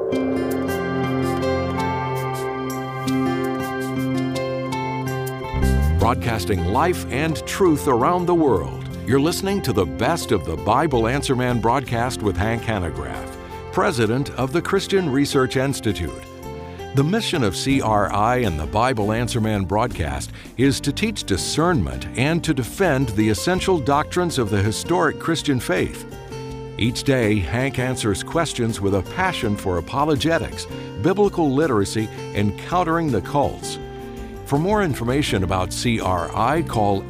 Broadcasting life and truth around the world. You're listening to the best of the Bible Answer Man broadcast with Hank Hanegraaff, President of the Christian Research Institute. The mission of CRI and the Bible Answer Man broadcast is to teach discernment and to defend the essential doctrines of the historic Christian faith. Each day, Hank answers questions with a passion for apologetics, biblical literacy, and countering the cults. For more information about CRI, call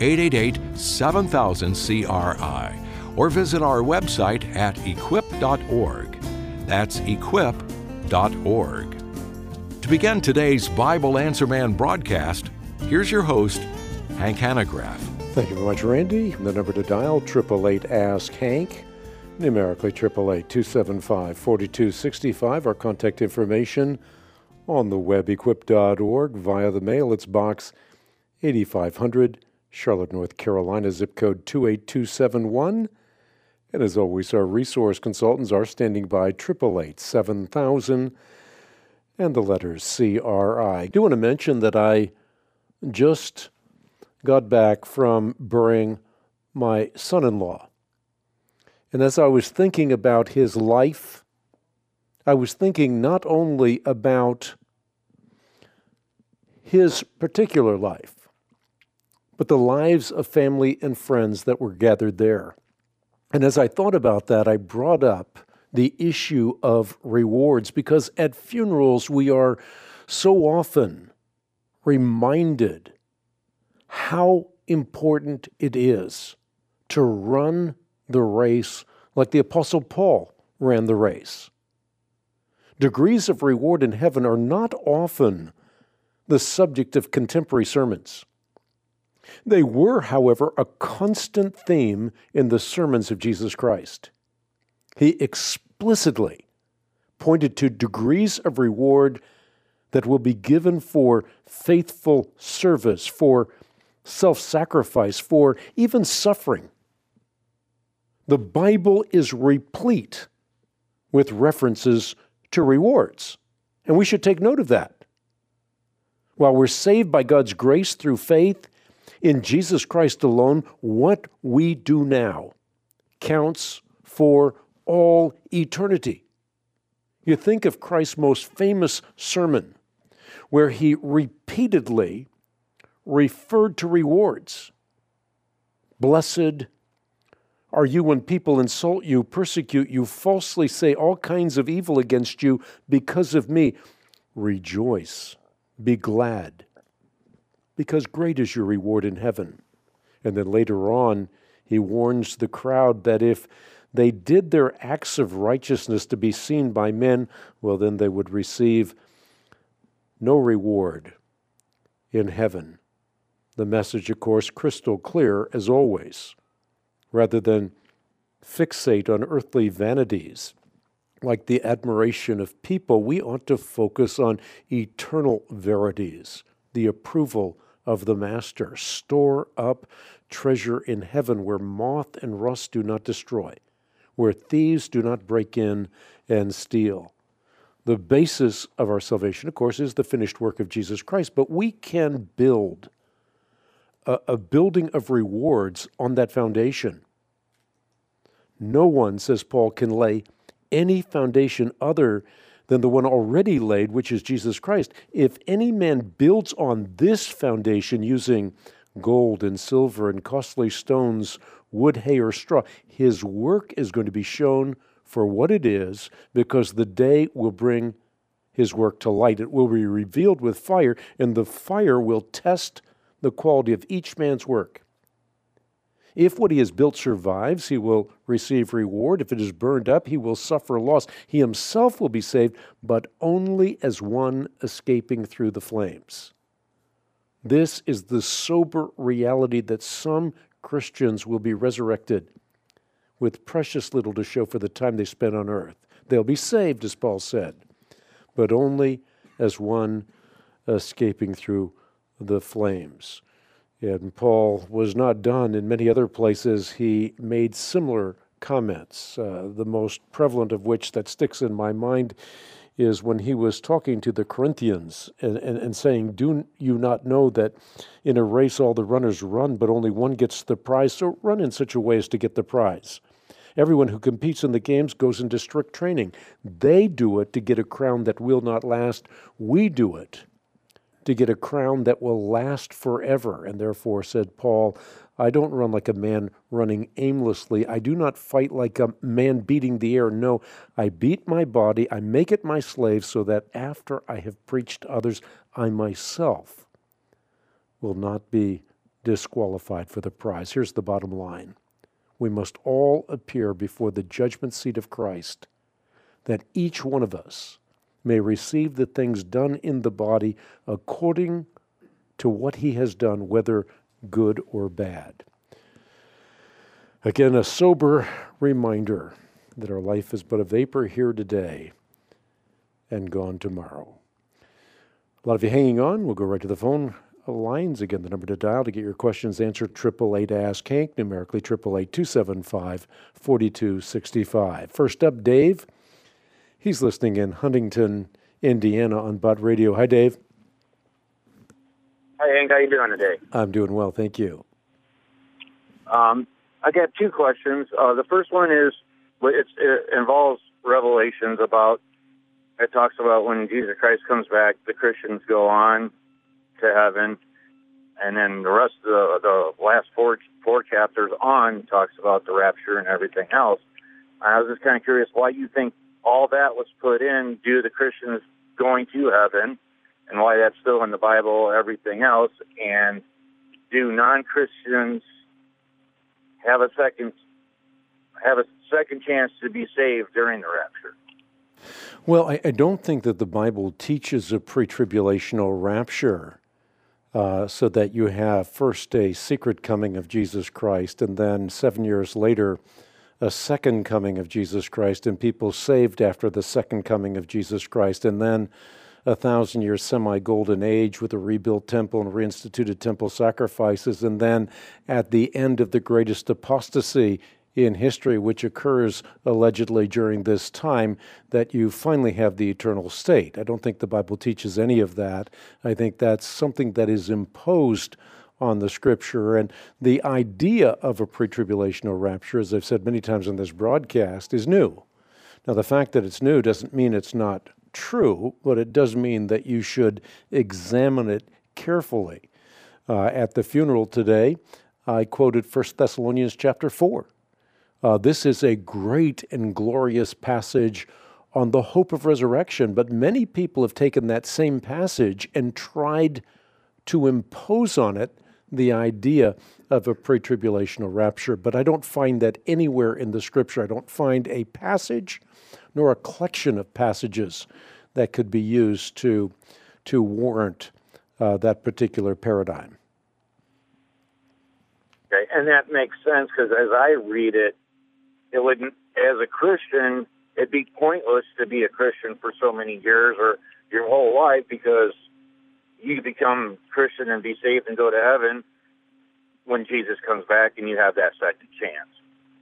888-7000-CRI or visit our website at equip.org. That's equip.org. To begin today's Bible Answer Man broadcast, here's your host, Hank Hanegraaff. Thank you very much, Randy. The number to dial, 888-ASK-HANK, numerically 888-275-4265. Our contact information on the web, equip.org. Via the mail, it's Box 8500, Charlotte, North Carolina, zip code 28271. And as always, our resource consultants are standing by, 888-7000, and the letters CRI. I do want to mention that I just got back from burying my son-in-law. And as I was thinking about his life, I was thinking not only about his particular life, but the lives of family and friends that were gathered there. And as I thought about that, I brought up the issue of rewards, because at funerals we are so often reminded how important it is to run the race like the Apostle Paul ran the race. Degrees of reward in heaven are not often the subject of contemporary sermons. They were, however, a constant theme in the sermons of Jesus Christ. He explicitly pointed to degrees of reward that will be given for faithful service, for self-sacrifice, for even suffering. The Bible is replete with references to rewards, and we should take note of that. While we're saved by God's grace through faith in Jesus Christ alone, what we do now counts for all eternity. You think of Christ's most famous sermon, where he repeatedly referred to rewards. Blessed are you when people insult you, persecute you, falsely say all kinds of evil against you because of me. Rejoice, be glad, because great is your reward in heaven. And then later on, he warns the crowd that if they did their acts of righteousness to be seen by men, well, then they would receive no reward in heaven. The message, of course, crystal clear as always. Rather than fixate on earthly vanities like the admiration of people, we ought to focus on eternal verities, the approval of the Master. Store up treasure in heaven where moth and rust do not destroy, where thieves do not break in and steal. The basis of our salvation, of course, is the finished work of Jesus Christ, but we can build a building of rewards on that foundation. No one, says Paul, can lay any foundation other than the one already laid, which is Jesus Christ. If any man builds on this foundation using gold and silver and costly stones, wood, hay, or straw, his work is going to be shown for what it is, because the day will bring his work to light. It will be revealed with fire, and the fire will test the quality of each man's work. If what he has built survives, he will receive reward. If it is burned up, he will suffer loss. He himself will be saved, but only as one escaping through the flames. This is the sober reality that some Christians will be resurrected with precious little to show for the time they spent on earth. They'll be saved, as Paul said, but only as one escaping through the flames. And Paul was not done. In many other places, he made similar comments, the most prevalent of which that sticks in my mind is when he was talking to the Corinthians and saying, do you not know that in a race all the runners run, but only one gets the prize? So run in such a way as to get the prize. Everyone who competes in the games goes into strict training. They do it to get a crown that will not last. We do it to get a crown that will last forever. And therefore, said Paul, I don't run like a man running aimlessly. I do not fight like a man beating the air. No, I beat my body. I make it my slave so that after I have preached to others, I myself will not be disqualified for the prize. Here's the bottom line. We must all appear before the judgment seat of Christ, that each one of us may receive the things done in the body according to what he has done, whether good or bad. Again, a sober reminder that our life is but a vapor here today and gone tomorrow. A lot of you hanging on. We'll go right to the phone lines. Again, the number to dial to get your questions answered, 888-ASK-HANK, numerically 888-275-4265. First up, Dave. He's listening in Huntington, Indiana on Bud Radio. Hi, Dave. Hi, Hank. How you doing today? I'm doing well, thank you. I got two questions. The first one is, it involves Revelations about, it talks about when Jesus Christ comes back, the Christians go on to heaven, and then the rest of the last four chapters on talks about the rapture and everything else. I was just kind of curious why you think all that was put in due to the Christians going to heaven, and why that's still in the Bible, everything else, and do non-Christians have a second chance to be saved during the rapture? Well, I don't think that the Bible teaches a pre-tribulational rapture, so that you have first a secret coming of Jesus Christ, and then 7 years later, a second coming of Jesus Christ, and people saved after the second coming of Jesus Christ, and then 1,000-year semi-golden age with a rebuilt temple and reinstituted temple sacrifices, and then at the end of the greatest apostasy in history, which occurs allegedly during this time, that you finally have the eternal state. I don't think the Bible teaches any of that. I think that's something that is imposed on the Scripture, and the idea of a pre-tribulational rapture, as I've said many times on this broadcast, is new. Now, the fact that it's new doesn't mean it's not true, but it does mean that you should examine it carefully. At the funeral today, I quoted 1 Thessalonians chapter 4. This is a great and glorious passage on the hope of resurrection, but many people have taken that same passage and tried to impose on it the idea of a pre-tribulational rapture, but I don't find that anywhere in the Scripture. I don't find a passage nor a collection of passages that could be used to warrant that particular paradigm. Okay, and that makes sense, because as I read it, it wouldn't, as a Christian, it'd be pointless to be a Christian for so many years or your whole life, because you become Christian and be saved and go to heaven when Jesus comes back and you have that second chance.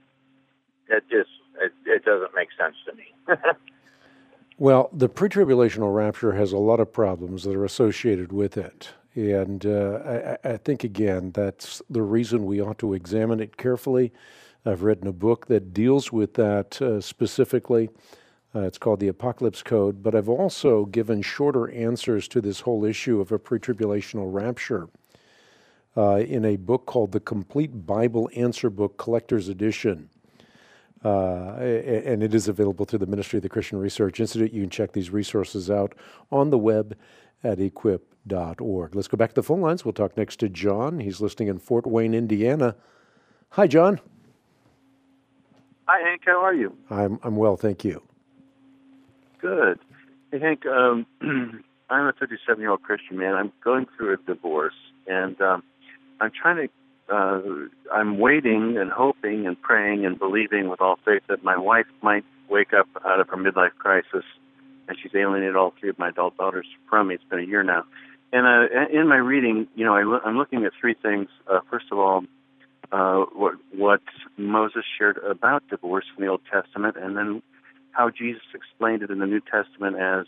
It doesn't make sense to me. Well, the pre-tribulational rapture has a lot of problems that are associated with it. And I think, again, that's the reason we ought to examine it carefully. I've written a book that deals with that specifically. It's called The Apocalypse Code. But I've also given shorter answers to this whole issue of a pre-tribulational rapture in a book called The Complete Bible Answer Book Collector's Edition. And it is available through the Ministry of the Christian Research Institute. You can check these resources out on the web at equip.org. Let's go back to the phone lines. We'll talk next to John. He's listening in Fort Wayne, Indiana. Hi, John. Hi, Hank. How are you? I'm well, thank you. Good. Hey, Hank, I'm a 37-year-old Christian man. I'm going through a divorce, and I'm trying to I'm waiting and hoping and praying and believing with all faith that my wife might wake up out of her midlife crisis, and she's alienated all three of my adult daughters from me. It's been a year now. And in my reading, I'm looking at three things. First of all, what Moses shared about divorce from the Old Testament, and then how Jesus explained it in the New Testament as,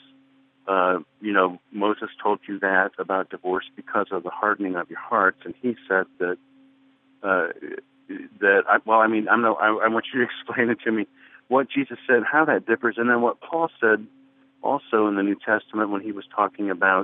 Moses told you that about divorce because of the hardening of your hearts, and he said that I want you to explain it to me, what Jesus said, how that differs, and then what Paul said also in the New Testament when he was talking about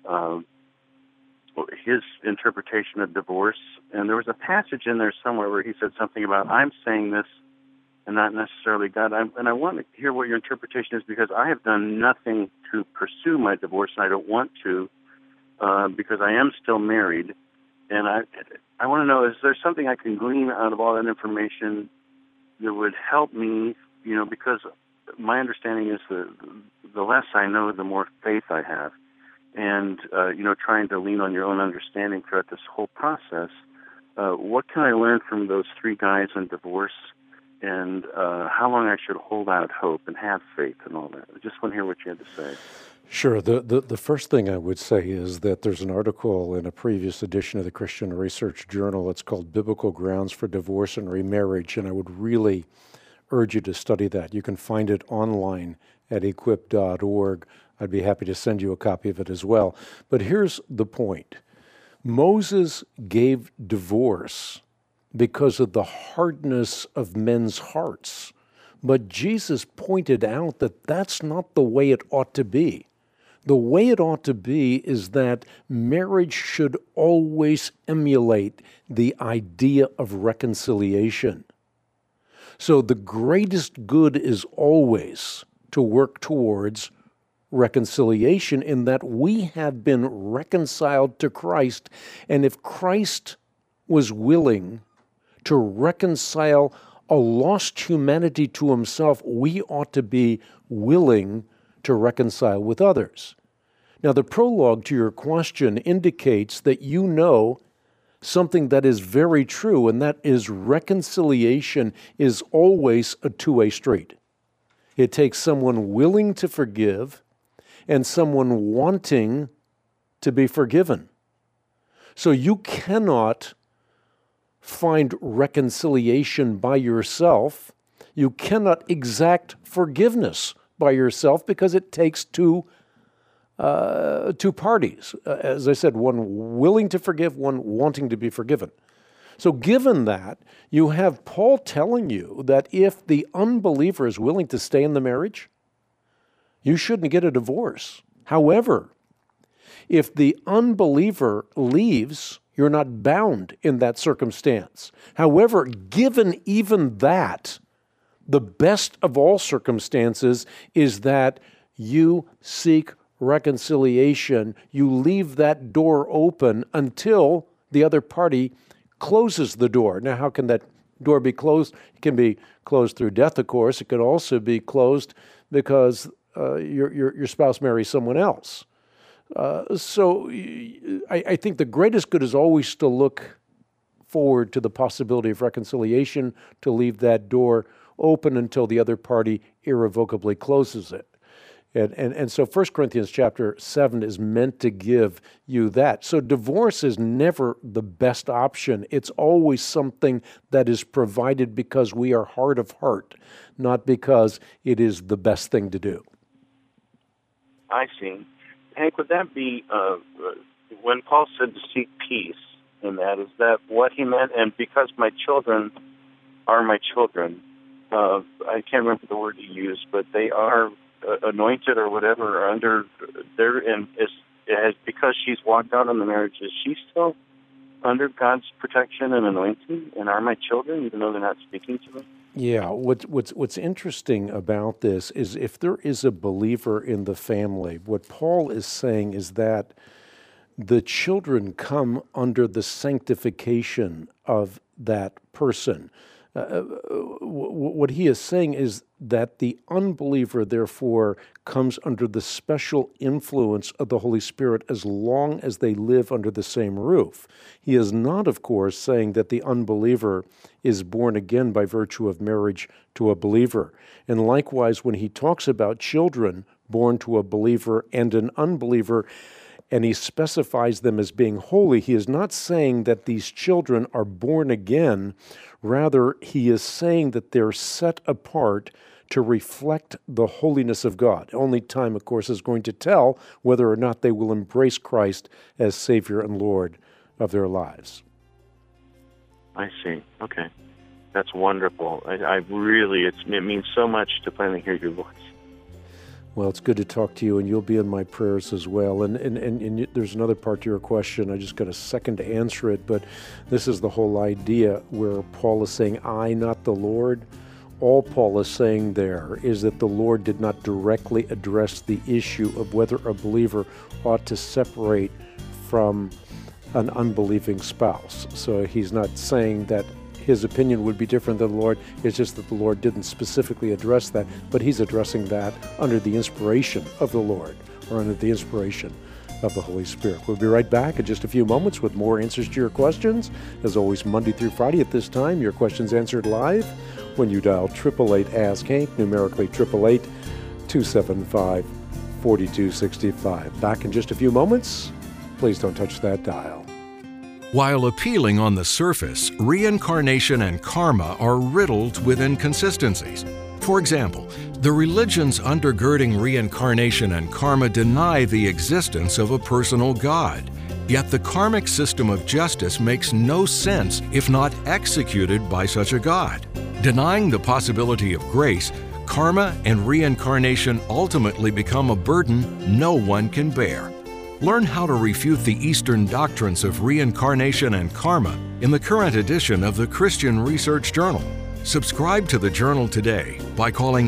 his interpretation of divorce. And there was a passage in there somewhere where he said something about, I'm saying this and not necessarily God. And I want to hear what your interpretation is, because I have done nothing to pursue my divorce, and I don't want to, because I am still married. And I want to know, is there something I can glean out of all that information that would help me, because my understanding is the less I know, the more faith I have. And, trying to lean on your own understanding throughout this whole process, what can I learn from those three guys on divorce, and how long I should hold out hope and have faith and all that? I just want to hear what you had to say. Sure. The first thing I would say is that there's an article in a previous edition of the Christian Research Journal. It's called Biblical Grounds for Divorce and Remarriage, and I would really urge you to study that. You can find it online at equip.org. I'd be happy to send you a copy of it as well. But here's the point. Moses gave divorce because of the hardness of men's hearts. But Jesus pointed out that that's not the way it ought to be. The way it ought to be is that marriage should always emulate the idea of reconciliation. So the greatest good is always to work towards reconciliation, in that we have been reconciled to Christ. And if Christ was willing to reconcile a lost humanity to himself, we ought to be willing to reconcile with others. Now, the prologue to your question indicates that you know something that is very true, and that is reconciliation is always a two-way street. It takes someone willing to forgive and someone wanting to be forgiven. So you cannot find reconciliation by yourself. You cannot exact forgiveness by yourself, because it takes two parties. As I said, one willing to forgive, one wanting to be forgiven. So given that, you have Paul telling you that if the unbeliever is willing to stay in the marriage, you shouldn't get a divorce. However, if the unbeliever leaves, you're not bound in that circumstance. However, given even that, the best of all circumstances is that you seek reconciliation. You leave that door open until the other party closes the door. Now, how can that door be closed? It can be closed through death, of course. It could also be closed because your spouse marries someone else. So I think the greatest good is always to look forward to the possibility of reconciliation, to leave that door open until the other party irrevocably closes it. And so 1 Corinthians chapter 7 is meant to give you that. So divorce is never the best option. It's always something that is provided because we are hard of heart, not because it is the best thing to do. I see. Hank, would that be, when Paul said to seek peace in that, is that what he meant? And because my children are my children, I can't remember the word he used, but they are anointed or whatever, or under their, and because she's walked out on the marriage, is she still under God's protection and anointing? And are my children, even though they're not speaking to them? Yeah, what's interesting about this is if there is a believer in the family, what Paul is saying is that the children come under the sanctification of that person. What he is saying is that the unbeliever, therefore, comes under the special influence of the Holy Spirit as long as they live under the same roof. He is not, of course, saying that the unbeliever is born again by virtue of marriage to a believer. And likewise, when he talks about children born to a believer and an unbeliever, and he specifies them as being holy, he is not saying that these children are born again. Rather, he is saying that they're set apart to reflect the holiness of God. Only time, of course, is going to tell whether or not they will embrace Christ as Savior and Lord of their lives. I see. Okay. That's wonderful. I really, it means so much to finally hear your voice. Well, it's good to talk to you, and you'll be in my prayers as well. And there's another part to your question. I just got a second to answer it, but this is the whole idea where Paul is saying, I, not the Lord. All Paul is saying there is that the Lord did not directly address the issue of whether a believer ought to separate from an unbelieving spouse. So he's not saying that his opinion would be different than the Lord. It's just that the Lord didn't specifically address that, but he's addressing that under the inspiration of the Lord, or under the inspiration of the Holy Spirit. We'll be right back in just a few moments with more answers to your questions. As always, Monday through Friday at this time, your questions answered live when you dial 888-ASK-HANK, numerically 888-275-4265. Back in just a few moments. Please don't touch that dial. While appealing on the surface, reincarnation and karma are riddled with inconsistencies. For example, the religions undergirding reincarnation and karma deny the existence of a personal God. Yet the karmic system of justice makes no sense if not executed by such a God. Denying the possibility of grace, karma and reincarnation ultimately become a burden no one can bear. Learn how to refute the Eastern doctrines of reincarnation and karma in the current edition of the Christian Research Journal. Subscribe to the journal today by calling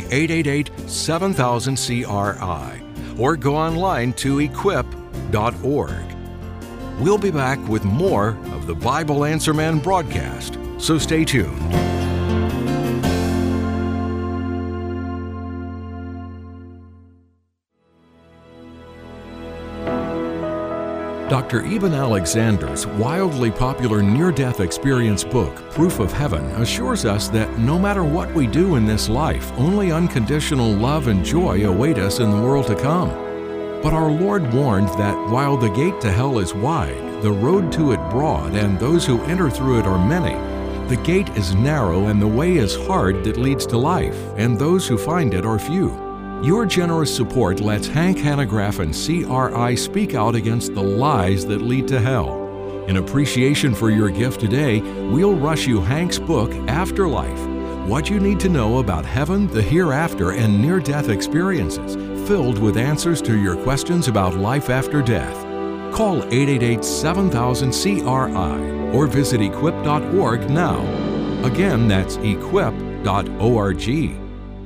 888-7000-CRI or go online to equip.org. We'll be back with more of the Bible Answer Man broadcast, so stay tuned. Dr. Eben Alexander's wildly popular near-death experience book, Proof of Heaven, assures us that no matter what we do in this life, only unconditional love and joy await us in the world to come. But our Lord warned that while the gate to hell is wide, the road to it broad, and those who enter through it are many, the gate is narrow and the way is hard that leads to life, and those who find it are few. Your generous support lets Hank Hanegraaff and CRI speak out against the lies that lead to hell. In appreciation for your gift today, we'll rush you Hank's book, Afterlife: What You Need to Know About Heaven, the Hereafter, and Near-Death Experiences, filled with answers to your questions about life after death. Call 888-7000-CRI or visit equip.org now. Again, that's equip.org.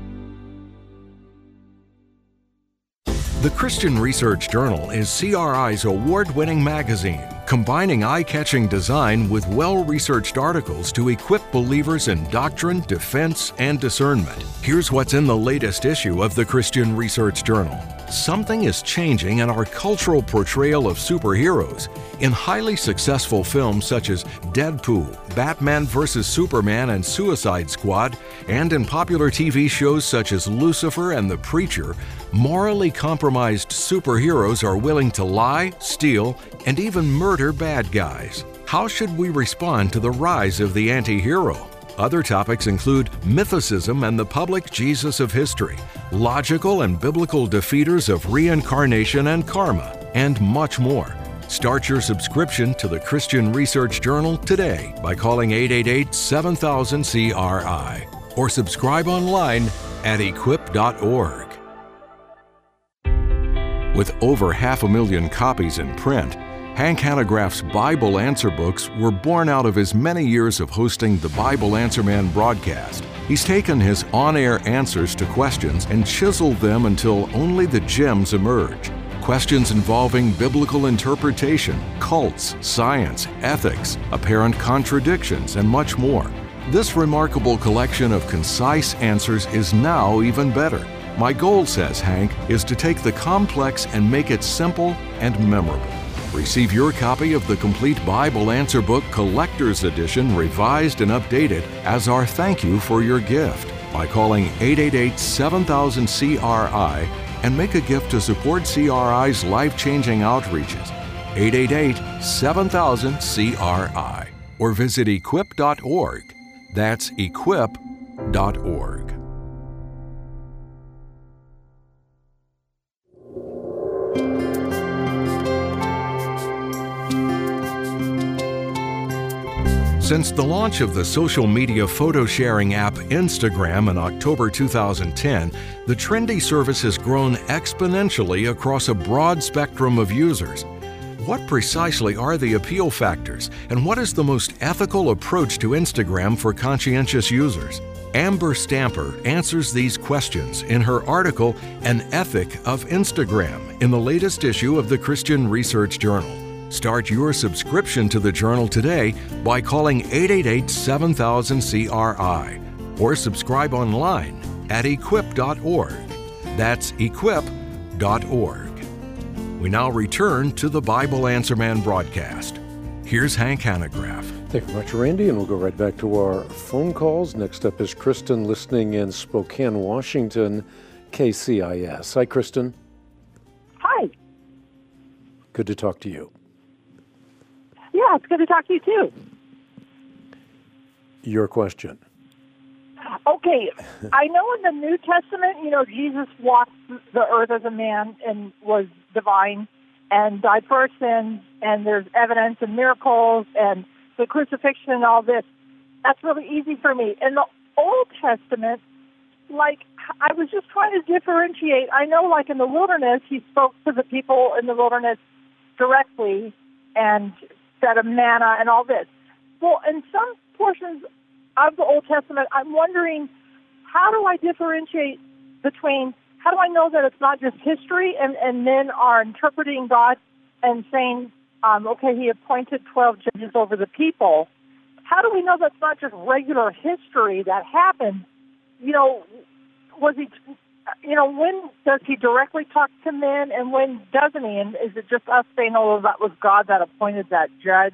The Christian Research Journal is CRI's award-winning magazine, combining eye-catching design with well-researched articles to equip believers in doctrine, defense, and discernment. Here's what's in the latest issue of the Christian Research Journal. Something is changing in our cultural portrayal of superheroes. In highly successful films such as Deadpool, Batman vs. Superman, and Suicide Squad, and in popular TV shows such as Lucifer and The Preacher, morally compromised superheroes are willing to lie, steal, and even murder bad guys. How should we respond to the rise of the anti-hero? Other topics include mythicism and the public Jesus of history, logical and biblical defeaters of reincarnation and karma, and much more. Start your subscription to the Christian Research Journal today by calling 888-7000-CRI or subscribe online at equip.org. With over 500,000 copies in print, Hank Hanegraaff's Bible Answer books were born out of his many years of hosting the Bible Answer Man broadcast. He's taken his on-air answers to questions and chiseled them until only the gems emerge. Questions involving biblical interpretation, cults, science, ethics, apparent contradictions, and much more. This remarkable collection of concise answers is now even better. My goal, says Hank, is to take the complex and make it simple and memorable. Receive your copy of the complete Bible Answer Book Collector's Edition, revised and updated, as our thank you for your gift by calling 888-7000-CRI and make a gift to support CRI's life-changing outreaches. 888-7000-CRI or visit equip.org. That's equip.org. Since the launch of the social media photo sharing app Instagram in October 2010, the trendy service has grown exponentially across a broad spectrum of users. What precisely are the appeal factors, and what is the most ethical approach to Instagram for conscientious users? Amber Stamper answers these questions in her article, An Ethic of Instagram, in the latest issue of the Christian Research Journal. Start your subscription to the journal today by calling 888-7000-CRI or subscribe online at equip.org. That's equip.org. We now return to the Bible Answer Man broadcast. Here's Hank Hanegraaff. Thank you much, Randy, and we'll go right back to our phone calls. Next up is Kristen, listening in Spokane, Washington, KCIS. Hi, Kristen. Hi. Good to talk to you. Yeah, it's good to talk to you, too. Your question. Okay, I know in the New Testament, Jesus walked the earth as a man and was divine and died for our sins, and there's evidence and miracles and the crucifixion and all this. That's really easy for me. In the Old Testament, I was just trying to differentiate. I know, in the wilderness, he spoke to the people in the wilderness directly and fed them manna and all this. Well, in some portions of the Old Testament, I'm wondering, how do I differentiate between, how do I know that it's not just history and men are interpreting God and saying, okay, he appointed 12 judges over the people. How do we know that's not just regular history that happened? Was he, when does he directly talk to men and when doesn't he? And is it just us saying, oh, that was God that appointed that judge?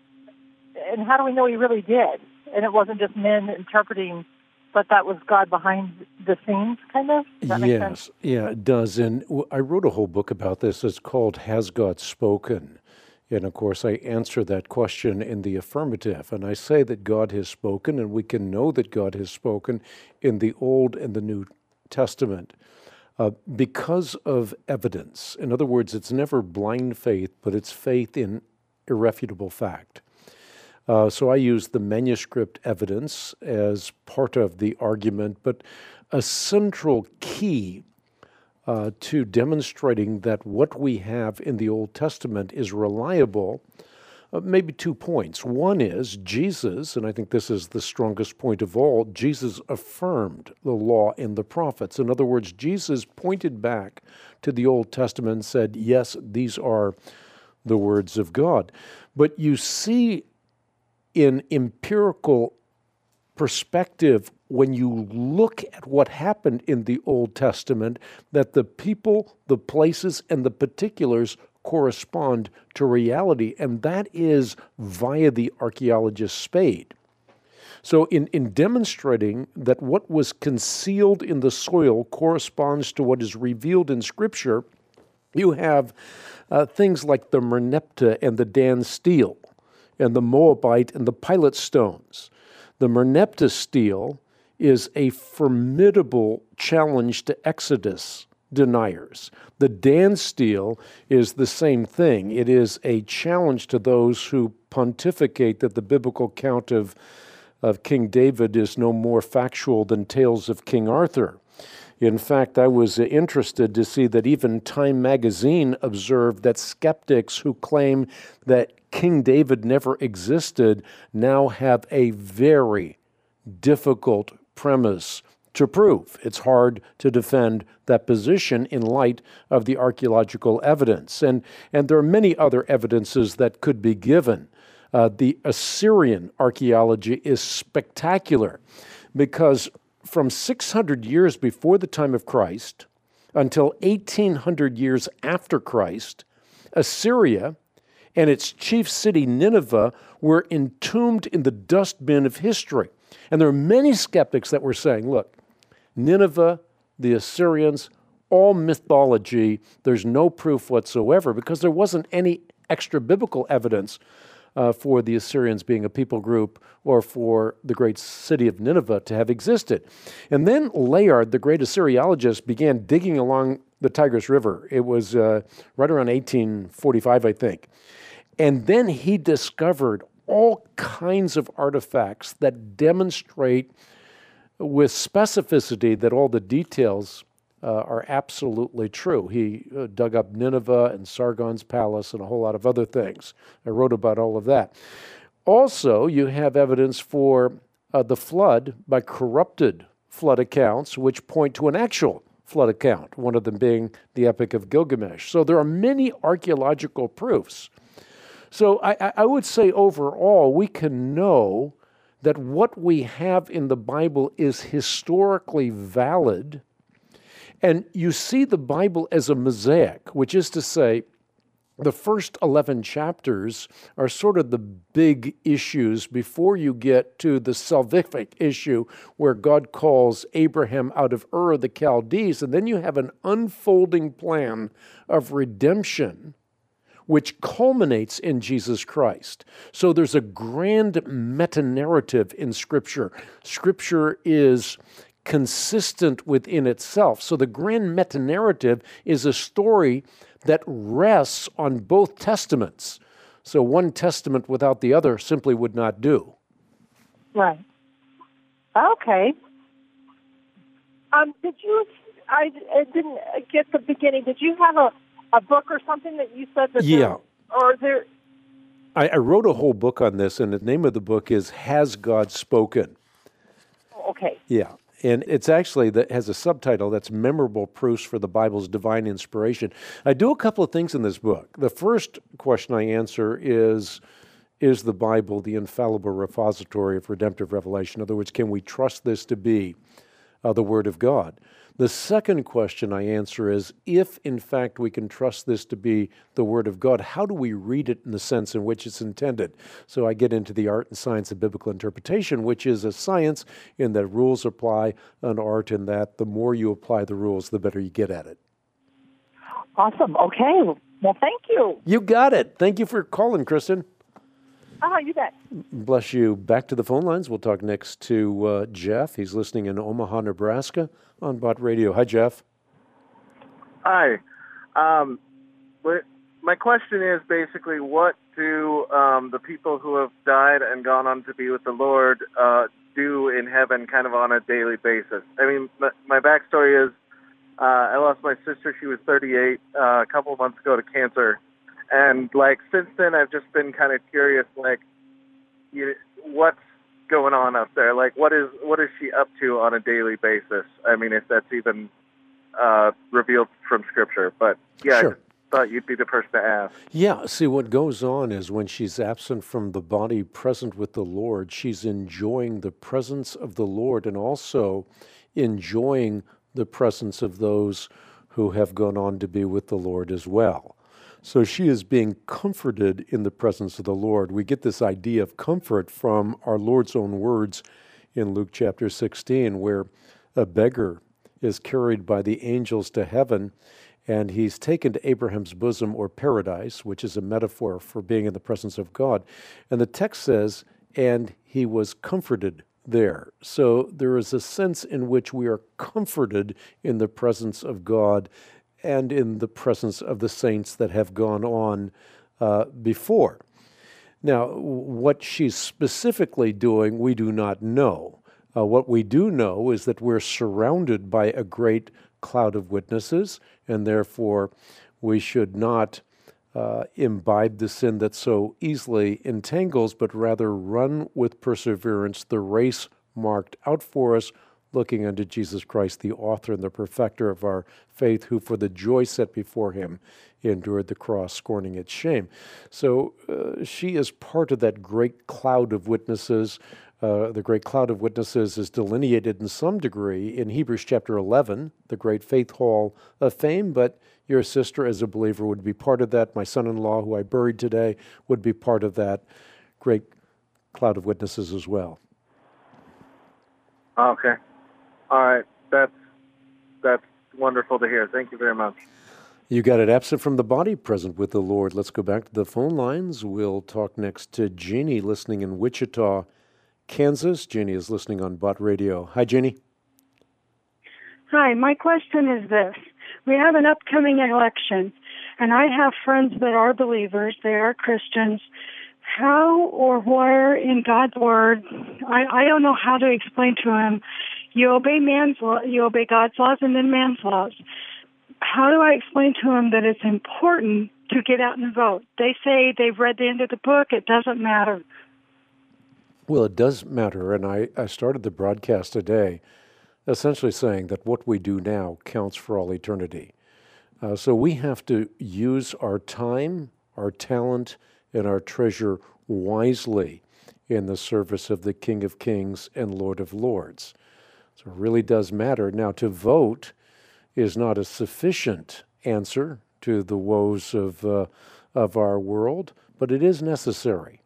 And how do we know he really did? And it wasn't just men interpreting, but that was God behind the scenes, kind of? Does that make sense? Yeah, it does. And I wrote a whole book about this. It's called Has God Spoken? And, of course, I answer that question in the affirmative. And I say that God has spoken, and we can know that God has spoken in the Old and the New Testament because of evidence. In other words, it's never blind faith, but it's faith in irrefutable fact. So I use the manuscript evidence as part of the argument, but a central key to demonstrating that what we have in the Old Testament is reliable, maybe 2 points. One is Jesus, and I think this is the strongest point of all, Jesus affirmed the law and the prophets. In other words, Jesus pointed back to the Old Testament and said, yes, these are the words of God. But you see in empirical perspective, when you look at what happened in the Old Testament, that the people, the places, and the particulars correspond to reality, and that is via the archaeologist Spade. So in demonstrating that what was concealed in the soil corresponds to what is revealed in Scripture, you have things like the Merneptah and the Dan stele, and the Moabite and the Pilate stones. The Merneptah stele is a formidable challenge to Exodus deniers. The Dan stele is the same thing. It is a challenge to those who pontificate that the biblical account of King David is no more factual than tales of King Arthur. In fact, I was interested to see that even Time magazine observed that skeptics who claim that King David never existed now have a very difficult premise to prove. It's hard to defend that position in light of the archaeological evidence. And there are many other evidences that could be given. The Assyrian archaeology is spectacular because from 600 years before the time of Christ until 1800 years after Christ, Assyria and its chief city, Nineveh, were entombed in the dustbin of history. And there are many skeptics that were saying, look, Nineveh, the Assyrians, all mythology, there's no proof whatsoever because there wasn't any extra biblical evidence for the Assyrians being a people group or for the great city of Nineveh to have existed. And then Layard, the great Assyriologist, began digging along the Tigris River. It was right around 1845, I think. And then he discovered all kinds of artifacts that demonstrate with specificity that all the details are absolutely true. He dug up Nineveh and Sargon's palace and a whole lot of other things. I wrote about all of that. Also, you have evidence for the flood by corrupted flood accounts, which point to an actual flood account, one of them being the Epic of Gilgamesh. So there are many archaeological proofs. So I would say overall, we can know that what we have in the Bible is historically valid. And you see the Bible as a mosaic, which is to say, the first 11 chapters are sort of the big issues before you get to the salvific issue where God calls Abraham out of Ur of the Chaldees. And then you have an unfolding plan of redemption which culminates in Jesus Christ. So there's a grand meta-narrative in Scripture. Scripture is consistent within itself. So the grand meta-narrative is a story that rests on both testaments. So one testament without the other simply would not do. Right. Okay. Did you? I didn't get the beginning. Did you have a book or something that you said that? Yeah. Or there? I wrote a whole book on this, and the name of the book is Has God Spoken? Okay. Yeah. And it's actually that has a subtitle that's Memorable Proofs for the Bible's Divine Inspiration. I do a couple of things in this book. The first question I answer is the Bible the infallible repository of redemptive revelation? In other words, can we trust this to be the Word of God? The second question I answer is, if in fact we can trust this to be the Word of God, how do we read it in the sense in which it's intended? So I get into the art and science of biblical interpretation, which is a science in that rules apply, an art in that the more you apply the rules, the better you get at it. Awesome. Okay. Well, thank you. You got it. Thank you for calling, Kristen. You bet. Bless you. Back to the phone lines. We'll talk next to Jeff. He's listening in Omaha, Nebraska on Bott Radio. Hi, Jeff. Hi. My question is basically, what do the people who have died and gone on to be with the Lord do in heaven kind of on a daily basis? I mean, my backstory is I lost my sister. She was 38 a couple of months ago to cancer. And, since then, I've just been kind of curious, what's going on up there? What is she up to on a daily basis? I mean, if that's even revealed from Scripture. But, yeah, sure. I just thought you'd be the person to ask. Yeah, see, what goes on is when she's absent from the body, present with the Lord, she's enjoying the presence of the Lord and also enjoying the presence of those who have gone on to be with the Lord as well. So she is being comforted in the presence of the Lord. We get this idea of comfort from our Lord's own words in Luke chapter 16, where a beggar is carried by the angels to heaven, and he's taken to Abraham's bosom or paradise, which is a metaphor for being in the presence of God. And the text says, and he was comforted there. So there is a sense in which we are comforted in the presence of God and in the presence of the saints that have gone on before. Now, what she's specifically doing, we do not know. What we do know is that we're surrounded by a great cloud of witnesses, and therefore we should not imbibe the sin that so easily entangles, but rather run with perseverance the race marked out for us, looking unto Jesus Christ, the author and the perfecter of our faith, who for the joy set before him endured the cross, scorning its shame. So she is part of that great cloud of witnesses. The great cloud of witnesses is delineated in some degree in Hebrews chapter 11, the great faith hall of fame, but your sister as a believer would be part of that. My son-in-law, who I buried today, would be part of that great cloud of witnesses as well. Okay. All right. That's wonderful to hear. Thank you very much. You got it. Absent from the body, present with the Lord. Let's go back to the phone lines. We'll talk next to Jeannie, listening in Wichita, Kansas. Jeannie is listening on Bott Radio. Hi, Jeannie. Hi. My question is this. We have an upcoming election, and I have friends that are believers. They are Christians how or where in God's Word, I don't know how to explain to him, you obey God's laws and then man's laws. How do I explain to him that it's important to get out and vote? They say they've read the end of the book, it doesn't matter. Well, it does matter, and I started the broadcast today essentially saying that what we do now counts for all eternity. So we have to use our time, our talent, and our treasure wisely in the service of the King of Kings and Lord of Lords. So it really does matter. Now, to vote is not a sufficient answer to the woes of our world, but it is necessary.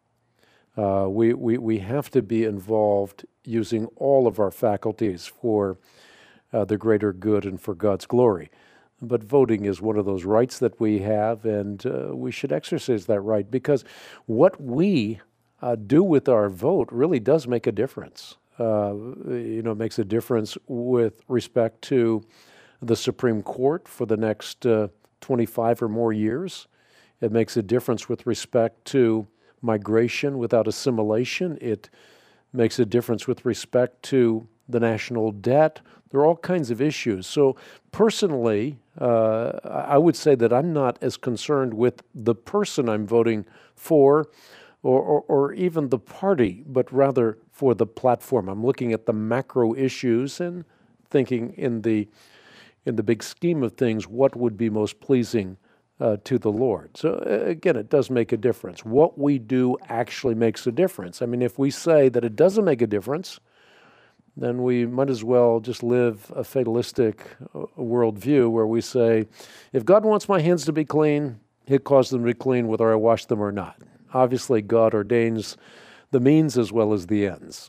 We have to be involved using all of our faculties for the greater good and for God's glory. But voting is one of those rights that we have, and we should exercise that right, because what we do with our vote really does make a difference. It makes a difference with respect to the Supreme Court for the next 25 or more years. It makes a difference with respect to migration without assimilation. It makes a difference with respect to the national debt. There are all kinds of issues. So personally, I would say that I'm not as concerned with the person I'm voting for or even the party, but rather for the platform. I'm looking at the macro issues and thinking in the big scheme of things, what would be most pleasing to the Lord. So again, it does make a difference. What we do actually makes a difference. I mean, if we say that it doesn't make a difference, then we might as well just live a fatalistic worldview where we say, if God wants my hands to be clean, He'll cause them to be clean whether I wash them or not. Obviously, God ordains the means as well as the ends.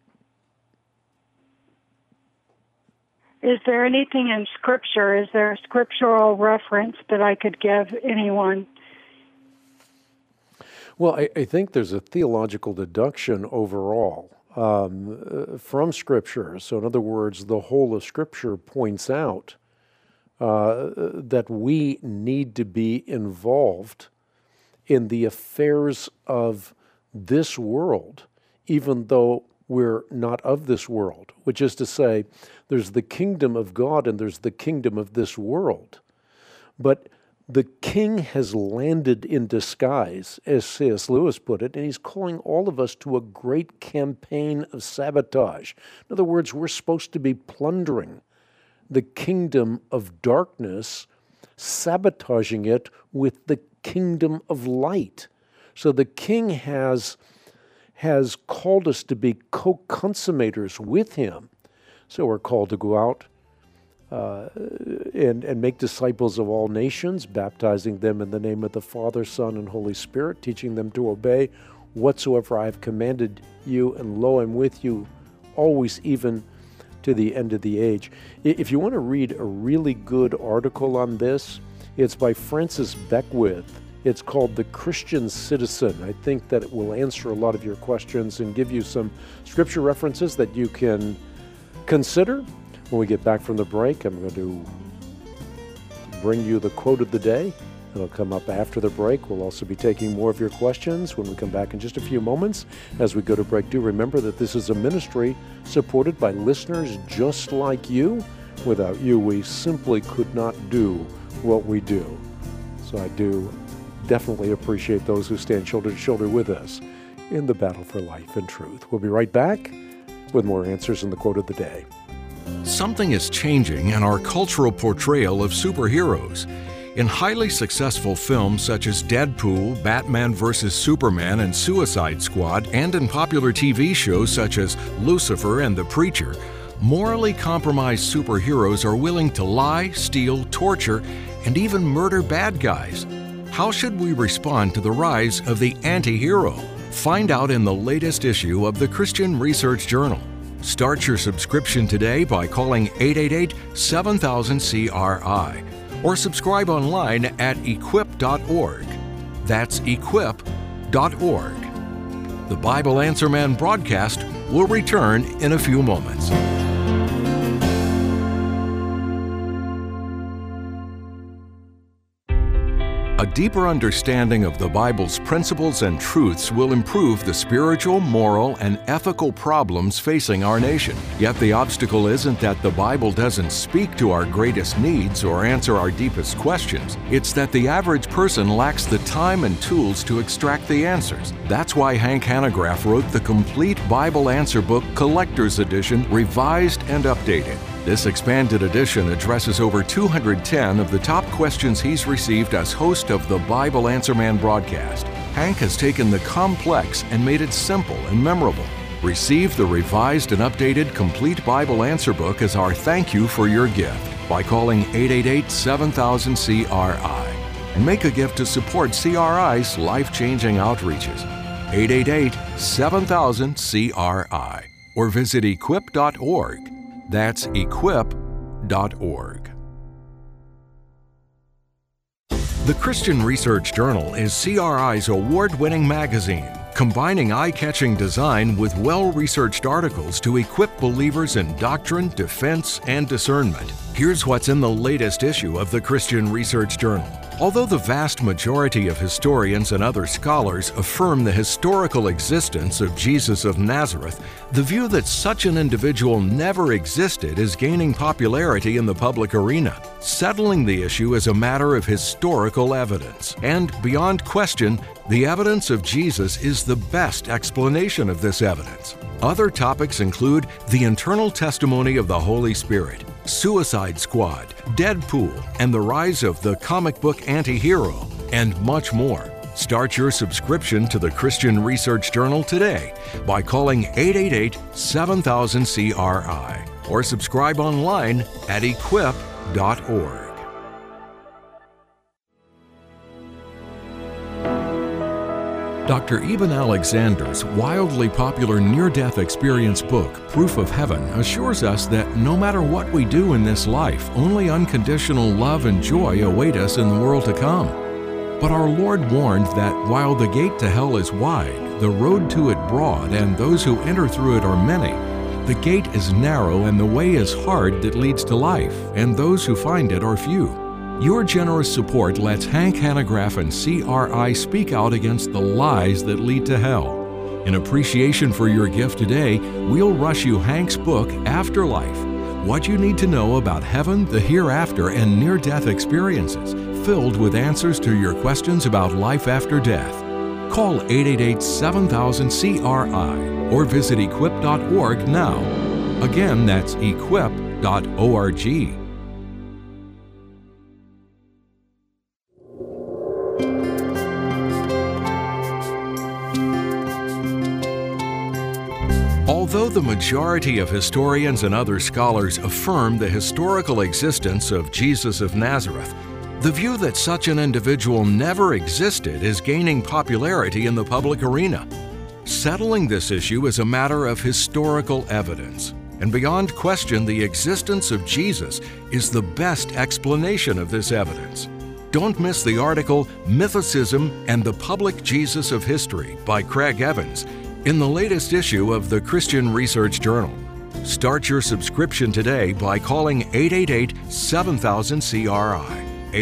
Is there anything in Scripture? Is there a scriptural reference that I could give anyone? Well, I think there's a theological deduction overall from Scripture. So in other words, the whole of Scripture points out that we need to be involved in the affairs of this world, even though we're not of this world, which is to say, there's the kingdom of God and there's the kingdom of this world. But the king has landed in disguise, as C.S. Lewis put it, and he's calling all of us to a great campaign of sabotage. In other words, we're supposed to be plundering the kingdom of darkness, sabotaging it with the kingdom of light. So the king has called us to be co-consummators with him. So we're called to go out and make disciples of all nations, baptizing them in the name of the Father, Son, and Holy Spirit, teaching them to obey whatsoever I have commanded you, and lo, I'm with you always, even to the end of the age. If you want to read a really good article on this, it's by Francis Beckwith. It's called The Christian Citizen. I think that it will answer a lot of your questions and give you some scripture references that you can consider. When we get back from the break, I'm going to bring you the quote of the day. It'll come up after the break. We'll also be taking more of your questions when we come back in just a few moments. As we go to break, do remember that this is a ministry supported by listeners just like you. Without you, we simply could not do what we do. So I do definitely appreciate those who stand shoulder to shoulder with us in the battle for life and truth. We'll be right back with more answers in the quote of the day. Something is changing in our cultural portrayal of superheroes. In highly successful films such as Deadpool, Batman vs. Superman, and Suicide Squad, and in popular TV shows such as Lucifer and The Preacher, morally compromised superheroes are willing to lie, steal, torture, and even murder bad guys. How should we respond to the rise of the anti-hero? Find out in the latest issue of the Christian Research Journal. Start your subscription today by calling 888-7000-CRI or subscribe online at equip.org. That's equip.org. The Bible Answer Man broadcast will return in a few moments. A deeper understanding of the Bible's principles and truths will improve the spiritual, moral, and ethical problems facing our nation. Yet the obstacle isn't that the Bible doesn't speak to our greatest needs or answer our deepest questions. It's that the average person lacks the time and tools to extract the answers. That's why Hank Hanegraaff wrote the Complete Bible Answer Book Collector's Edition, revised and updated. This expanded edition addresses over 210 of the top questions he's received as host of the Bible Answer Man broadcast. Hank has taken the complex and made it simple and memorable. Receive the revised and updated Complete Bible Answer Book as our thank you for your gift by calling 888-7000-CRI and make a gift to support CRI's life-changing outreaches. 888-7000-CRI or visit equip.org. That's equip.org. The Christian Research Journal is CRI's award-winning magazine, combining eye-catching design with well-researched articles to equip believers in doctrine, defense, and discernment. Here's what's in the latest issue of the Christian Research Journal. Although the vast majority of historians and other scholars affirm the historical existence of Jesus of Nazareth, the view that such an individual never existed is gaining popularity in the public arena. Settling the issue is a matter of historical evidence, and beyond question, the evidence of Jesus is the best explanation of this evidence. Other topics include the internal testimony of the Holy Spirit, Suicide Squad, Deadpool, and the rise of the comic book anti-hero, and much more. Start your subscription to the Christian Research Journal today by calling 888-7000-CRI or subscribe online at equip.org. Dr. Eben Alexander's wildly popular near-death experience book, Proof of Heaven, assures us that no matter what we do in this life, only unconditional love and joy await us in the world to come. But our Lord warned that while the gate to hell is wide, the road to it broad, and those who enter through it are many, the gate is narrow and the way is hard that leads to life, and those who find it are few. Your generous support lets Hank Hanegraaff and CRI speak out against the lies that lead to hell. In appreciation for your gift today, we'll rush you Hank's book, Afterlife: What You Need to Know About Heaven, the Hereafter, and Near-Death Experiences, filled with answers to your questions about life after death. Call 888-7000-CRI or visit equip.org now. Again, that's equip.org. Although the majority of historians and other scholars affirm the historical existence of Jesus of Nazareth, the view that such an individual never existed is gaining popularity in the public arena. Settling this issue is a matter of historical evidence, and beyond question, the existence of Jesus is the best explanation of this evidence. Don't miss the article, Mythicism and the Public Jesus of History by Craig Evans, in the latest issue of the Christian Research Journal. Start your subscription today by calling 888-7000-CRI,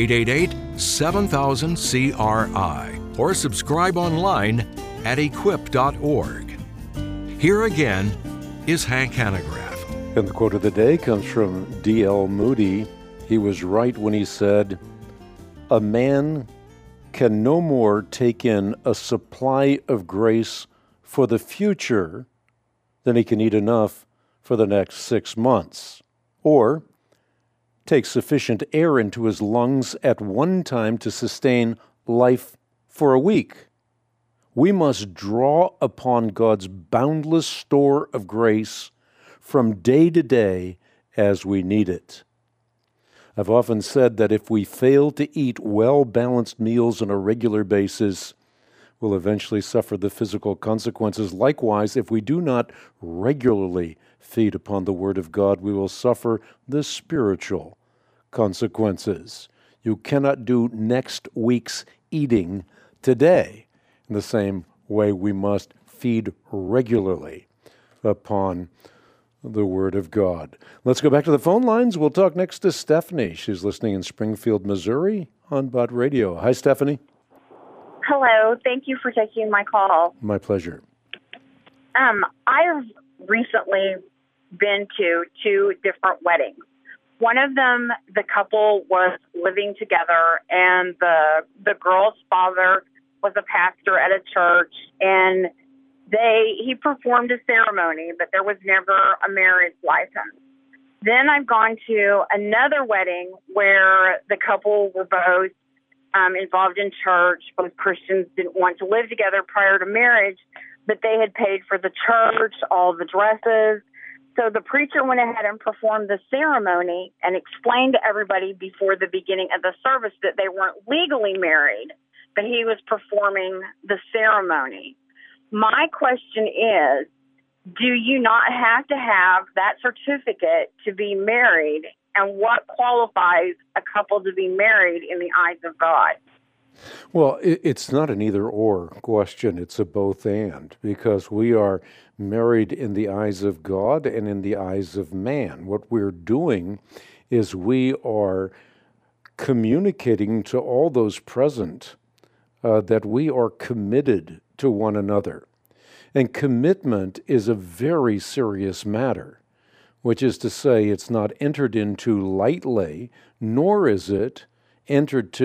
888-7000-CRI, or subscribe online at equip.org. Here again is Hank Hanegraaff. And the quote of the day comes from D.L. Moody. He was right when he said, "A man can no more take in a supply of grace for the future than he can eat enough for the next 6 months, or take sufficient air into his lungs at one time to sustain life for a week. We must draw upon God's boundless store of grace from day to day as we need it." I've often said that if we fail to eat well-balanced meals on a regular basis, we'll eventually suffer the physical consequences. Likewise, if we do not regularly feed upon the Word of God, we will suffer the spiritual consequences. You cannot do next week's eating today. In the same way, we must feed regularly upon the Word of God. Let's go back to the phone lines. We'll talk next to Stephanie. She's listening in Springfield, Missouri on Bott Radio. Hi, Stephanie. Hello. Thank you for taking my call. My pleasure. I've recently been to 2 different weddings. One of them, the couple was living together, and the girl's father was a pastor at a church, and he performed a ceremony, but there was never a marriage license. Then I've gone to another wedding where the couple were both involved in church. Both Christians didn't want to live together prior to marriage, but they had paid for the church, all the dresses. So the preacher went ahead and performed the ceremony and explained to everybody before the beginning of the service that they weren't legally married, but he was performing the ceremony. My question is, do you not have to have that certificate to be married? And what qualifies a couple to be married in the eyes of God? Well, it's not an either-or question. It's a both-and, because we are married in the eyes of God and in the eyes of man. What we're doing is we are communicating to all those present that we are committed to one another. And commitment is a very serious matter, which is to say it's not entered into lightly, nor is it entered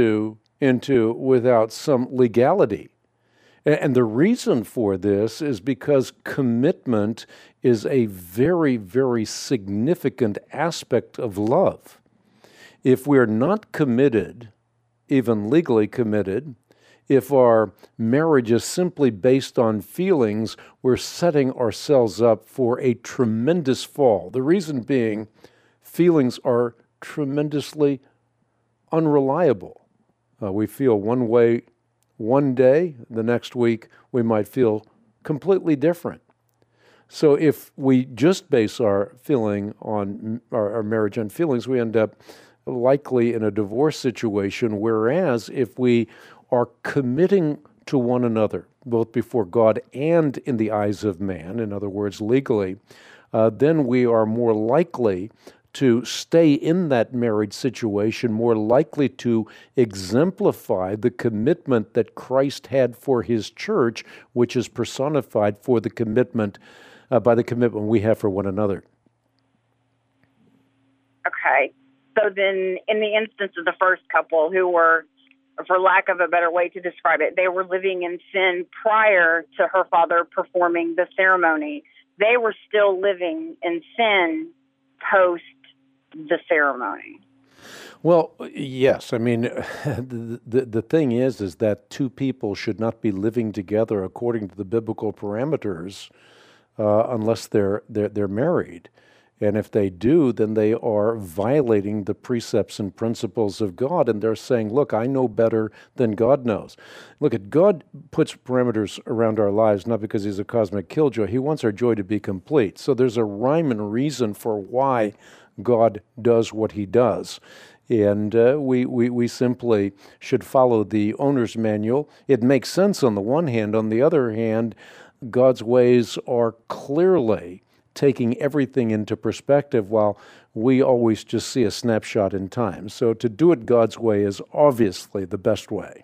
into without some legality. And the reason for this is because commitment is a very, very significant aspect of love. If we're not committed, even legally committed, if our marriage is simply based on feelings, we're setting ourselves up for a tremendous fall. The reason being, feelings are tremendously unreliable. We feel one way one day, the next week we might feel completely different. So if we just base our feeling on our marriage on feelings, we end up likely in a divorce situation, whereas if we are committing to one another, both before God and in the eyes of man, in other words, legally, then we are more likely to stay in that marriage situation, more likely to exemplify the commitment that Christ had for his church, which is personified for the commitment, by the commitment we have for one another. Okay. So then in the instance of the first couple who were, for lack of a better way to describe it, they were living in sin prior to her father performing the ceremony. They were still living in sin post the ceremony. Well, yes. I mean, the thing is that 2 people should not be living together according to the biblical parameters unless they're married. And if they do, then they are violating the precepts and principles of God, and they're saying, look, I know better than God knows. Look, God puts parameters around our lives not because he's a cosmic killjoy. He wants our joy to be complete. So there's a rhyme and reason for why God does what he does. And we simply should follow the owner's manual. It makes sense on the one hand. On the other hand, God's ways are clearly taking everything into perspective, while we always just see a snapshot in time. So to do it God's way is obviously the best way.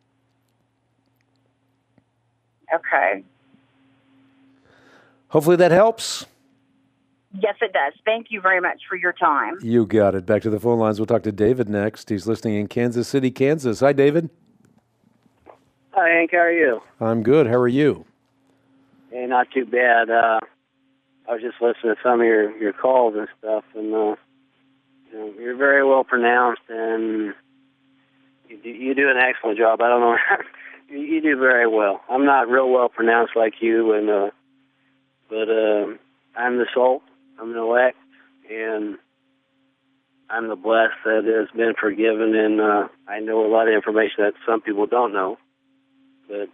Okay. Hopefully that helps. Yes, it does. Thank you very much for your time. You got it. Back to the phone lines. We'll talk to David next. He's listening in Kansas City, Kansas. Hi, David. Hi, Hank. How are you? I'm good. How are you? Hey, not too bad. I was just listening to some of your calls and stuff, and you're very well pronounced, and you do an excellent job. I don't know, you do very well. I'm not real well pronounced like you, but I'm the salt, I'm the elect, and I'm the blessed that has been forgiven, and I know a lot of information that some people don't know, but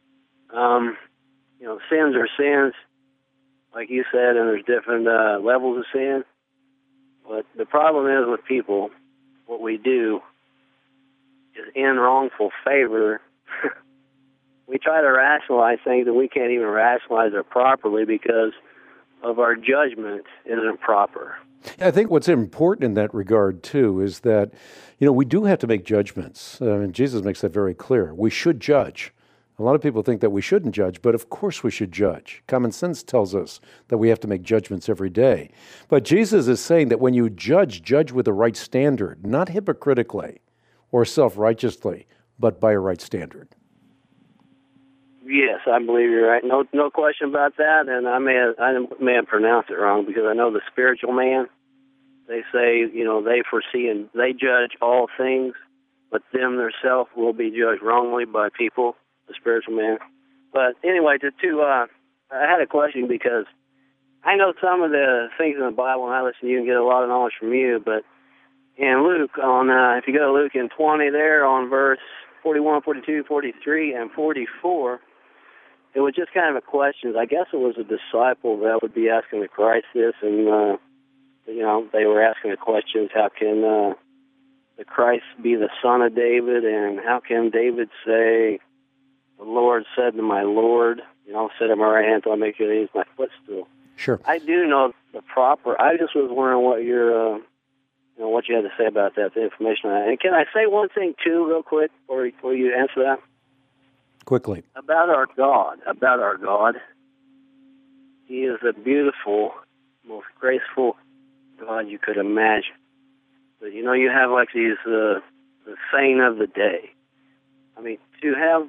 sins are sins. Like you said, and there's different levels of sin. But the problem is with people, what we do is in wrongful favor. We try to rationalize things that we can't even rationalize it properly because of our judgment isn't proper. I think what's important in that regard, too, is that, we do have to make judgments. Jesus makes that very clear. We should judge. A lot of people think that we shouldn't judge, but of course we should judge. Common sense tells us that we have to make judgments every day. But Jesus is saying that when you judge with a right standard, not hypocritically or self-righteously, but by a right standard. Yes, I believe you're right. No question about that. And I may have pronounced it wrong, because I know the spiritual man, they say, they foresee and they judge all things, but them themselves will be judged wrongly by people, the spiritual man. But anyway, I had a question, because I know some of the things in the Bible, and I listen to you and get a lot of knowledge from you, but in Luke, if you go to Luke in 20 there, on verse 41, 42, 43, and 44, it was just kind of a question. I guess it was a disciple that would be asking the Christ this, and, they were asking the questions, how can the Christ be the son of David, and how can David say, the Lord said to my Lord, sit at my right hand until I make your enemies my footstool. Sure. I do know the proper. I just was wondering what your, what you had to say about that, the information on that. And can I say one thing too, real quick, before you answer that? Quickly. About our God. He is a beautiful, most graceful God you could imagine. But you have like these the saying of the day. I mean, to have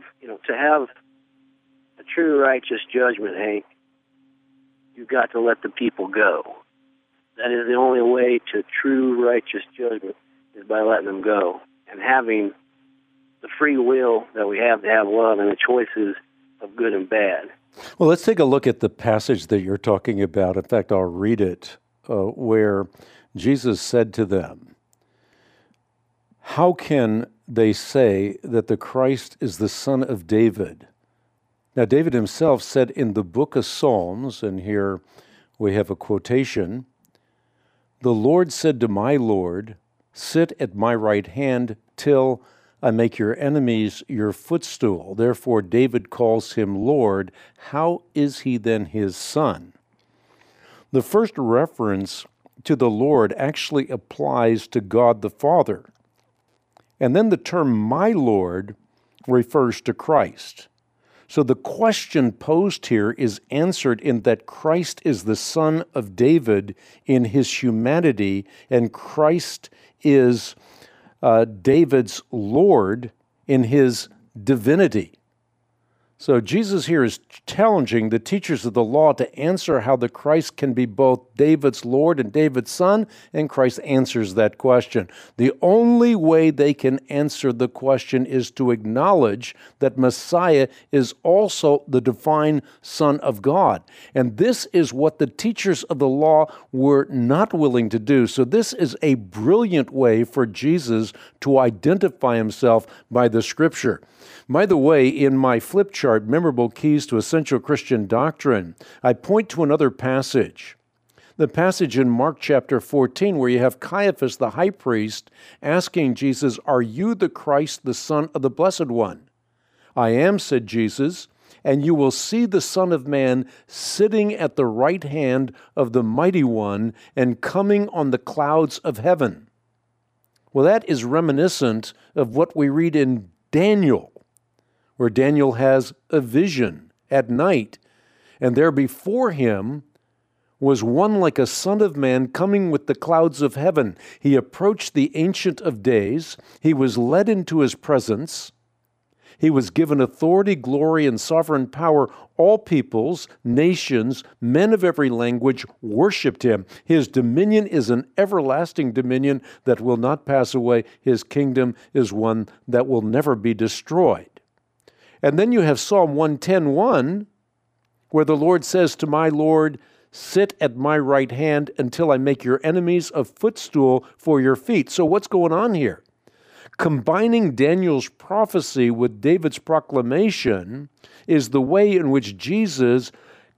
a true righteous judgment, Hank, you've got to let the people go. That is the only way to true righteous judgment, is by letting them go and having the free will that we have to have love and the choices of good and bad. Well, let's take a look at the passage that you're talking about. In fact, I'll read it, where Jesus said to them, "How can they say that the Christ is the son of David?" Now, David himself said in the book of Psalms, and here we have a quotation, "The Lord said to my Lord, sit at my right hand till I make your enemies your footstool." Therefore, David calls him Lord. How is he then his son? The first reference to the Lord actually applies to God the Father. And then the term my Lord refers to Christ. So the question posed here is answered in that Christ is the son of David in his humanity, and Christ is David's Lord in his divinity. So Jesus here is challenging the teachers of the law to answer how the Christ can be both David's Lord and David's son, and Christ answers that question. The only way they can answer the question is to acknowledge that Messiah is also the divine Son of God. And this is what the teachers of the law were not willing to do. So this is a brilliant way for Jesus to identify himself by the Scripture. By the way, in my flip chart, Memorable Keys to Essential Christian Doctrine, I point to another passage. The passage in Mark chapter 14, where you have Caiaphas, the high priest, asking Jesus, "Are you the Christ, the Son of the Blessed One?" "I am," said Jesus, "and you will see the Son of Man sitting at the right hand of the Mighty One and coming on the clouds of heaven." Well, that is reminiscent of what we read in Daniel, where Daniel has a vision at night, and there before him was one like a son of man coming with the clouds of heaven. He approached the Ancient of Days. He was led into his presence. He was given authority, glory, and sovereign power. All peoples, nations, men of every language worshiped him. His dominion is an everlasting dominion that will not pass away. His kingdom is one that will never be destroyed. And then you have Psalm 110:1, where the Lord says to my Lord, "Sit at my right hand until I make your enemies a footstool for your feet." So what's going on here? Combining Daniel's prophecy with David's proclamation is the way in which Jesus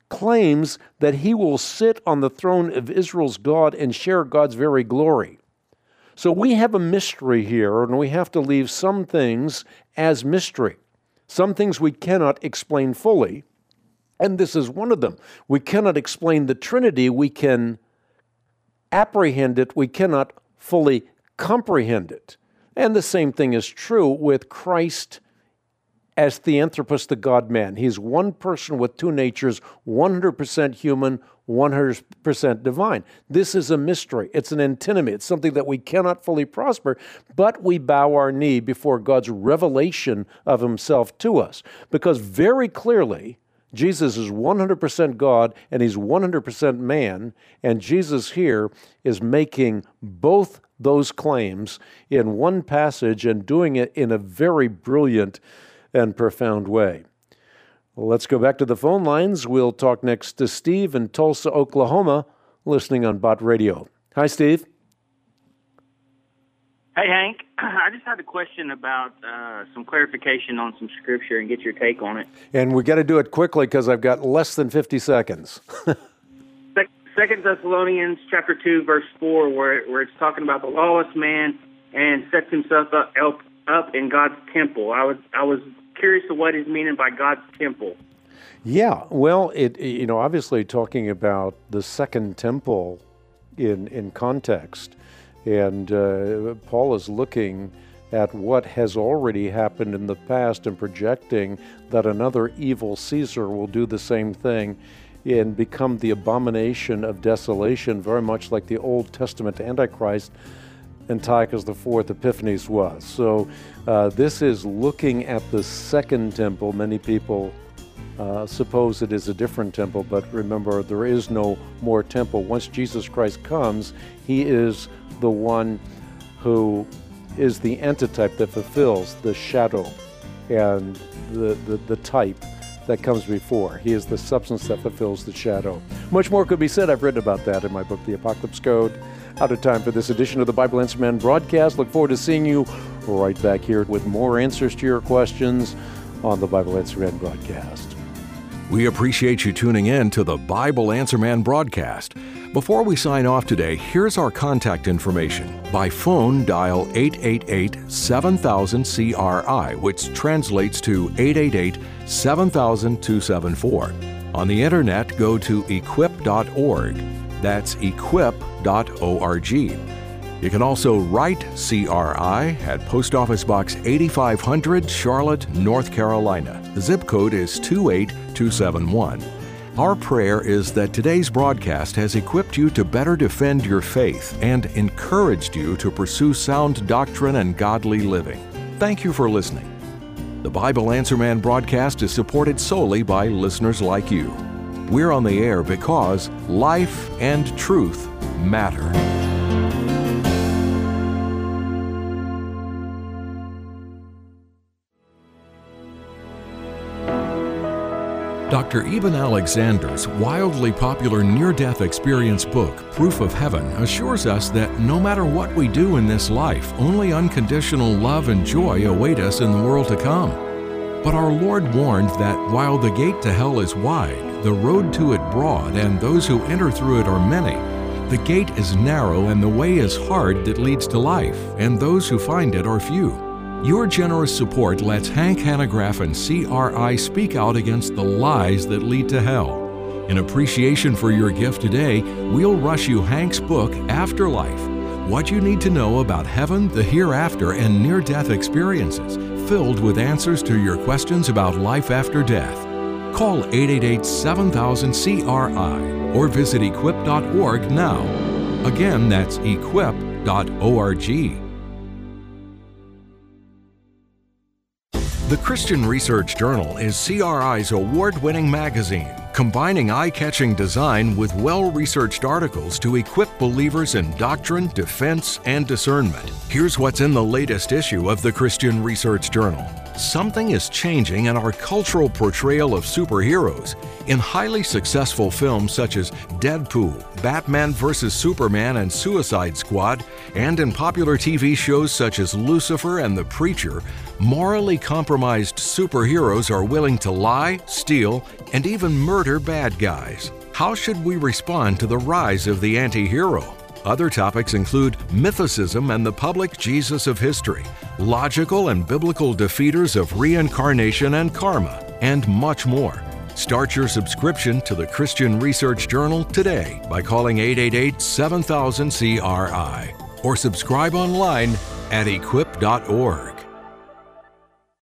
claims that he will sit on the throne of Israel's God and share God's very glory. So we have a mystery here, and we have to leave some things as mystery. Some things we cannot explain fully, and this is one of them. We cannot explain the Trinity. We can apprehend it, we cannot fully comprehend it. And the same thing is true with Christ as Theanthropos, the God-man. He's one person with two natures, 100% human, 100% divine. This is a mystery. It's an antinomy. It's something that we cannot fully prosper, but we bow our knee before God's revelation of himself to us. Because very clearly, Jesus is 100% God and he's 100% man, and Jesus here is making both those claims in one passage and doing it in a very brilliant and profound way. Well, let's go back to the phone lines. We'll talk next to Steve in Tulsa, Oklahoma, listening on Bott Radio. Hi, Steve. Hey, Hank. I just had a question about some clarification on some scripture and get your take on it. And we got to do it quickly because I've got less than 50 seconds. 2 Thessalonians chapter 2, verse 4, where it's talking about the lawless man and sets himself up in God's temple. I was curious to what is meaning by God's temple. Yeah, well, it obviously talking about the second temple in context, and Paul is looking at what has already happened in the past and projecting that another evil Caesar will do the same thing and become the abomination of desolation, very much like the Old Testament Antichrist Antiochus IV Epiphanes was. So this is looking at the second temple. Many people suppose it is a different temple, but remember, there is no more temple. Once Jesus Christ comes, he is the one who is the antitype that fulfills the shadow and the type that comes before. He is the substance that fulfills the shadow. Much more could be said. I've written about that in my book, The Apocalypse Code. Out of time for this edition of the Bible Answer Man broadcast. Look forward to seeing you right back here with more answers to your questions on the Bible Answer Man broadcast. We appreciate you tuning in to the Bible Answer Man broadcast. Before we sign off today, here's our contact information. By phone, dial 888-7000-CRI, which translates to 888-7000-274. On the internet, go to equip.org. That's equip.org. You can also write CRI at Post Office Box 8500, Charlotte, North Carolina. The zip code is 28271. Our prayer is that today's broadcast has equipped you to better defend your faith and encouraged you to pursue sound doctrine and godly living. Thank you for listening. The Bible Answer Man broadcast is supported solely by listeners like you. We're on the air because life and truth matter. Dr. Eben Alexander's wildly popular near-death experience book, Proof of Heaven, assures us that no matter what we do in this life, only unconditional love and joy await us in the world to come. But our Lord warned that while the gate to hell is wide, the road to it broad, and those who enter through it are many, the gate is narrow and the way is hard that leads to life, and those who find it are few. Your generous support lets Hank Hanegraaff and CRI speak out against the lies that lead to hell. In appreciation for your gift today, we'll rush you Hank's book, Afterlife: What You Need to Know About Heaven, the Hereafter, and Near-Death Experiences, filled with answers to your questions about life after death. Call 888-7000-CRI or visit equip.org now. Again, that's equip.org. The Christian Research Journal is CRI's award-winning magazine, combining eye-catching design with well-researched articles to equip believers in doctrine, defense, and discernment. Here's what's in the latest issue of the Christian Research Journal. Something is changing in our cultural portrayal of superheroes. In highly successful films such as Deadpool, Batman vs. Superman, and Suicide Squad, and in popular TV shows such as Lucifer and The Preacher, morally compromised superheroes are willing to lie, steal, and even murder bad guys. How should we respond to the rise of the anti-hero? Other topics include mythicism and the public Jesus of history, logical and biblical defeaters of reincarnation and karma, and much more. Start your subscription to the Christian Research Journal today by calling 888-7000-CRI or subscribe online at equip.org.